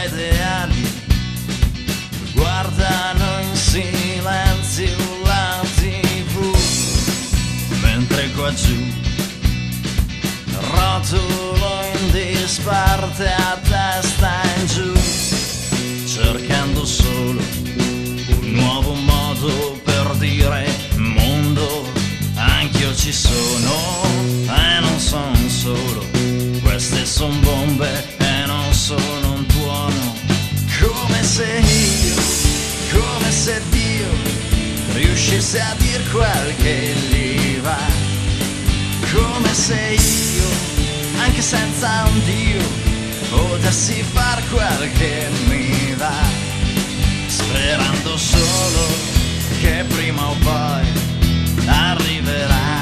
ideali guardano in silenzio la TV, mentre qua giù rotolo in disparte a testa in giù, cercando solo un nuovo modo per dire mondo. Anch'io ci sono e non son solo, queste son bombe e non sono un tuono. Come se Dio riuscisse a dir quel che gli va, come se io, anche senza un Dio, potessi far quel che mi va, sperando solo che prima o poi arriverà.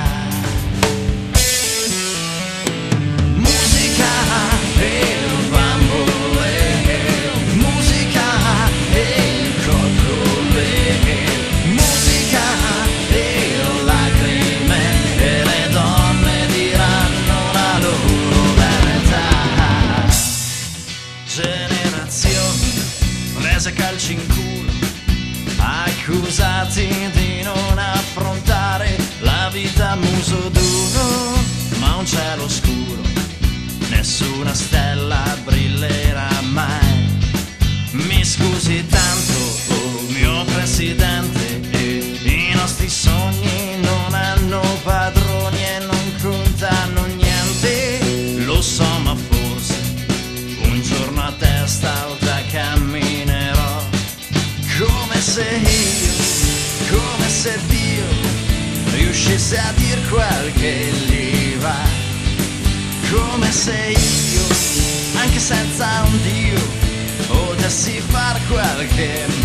Musica e il bamboleo, musica e il coccolè, musica e lacrime, e le donne diranno la loro verità. Generazioni prese calci in culo, accusati di non affrontare la vita a muso duro, ma un cielo scuro, nessuna stella brillerà mai. Mi scusi tanto, oh mio presidente, i nostri sogni non hanno padroni e non contano niente. Lo so, ma forse un giorno a testa alta camminerò, come se Dio riuscisse a dir quel che gli va, come se io, anche senza un Dio, potessi far quel che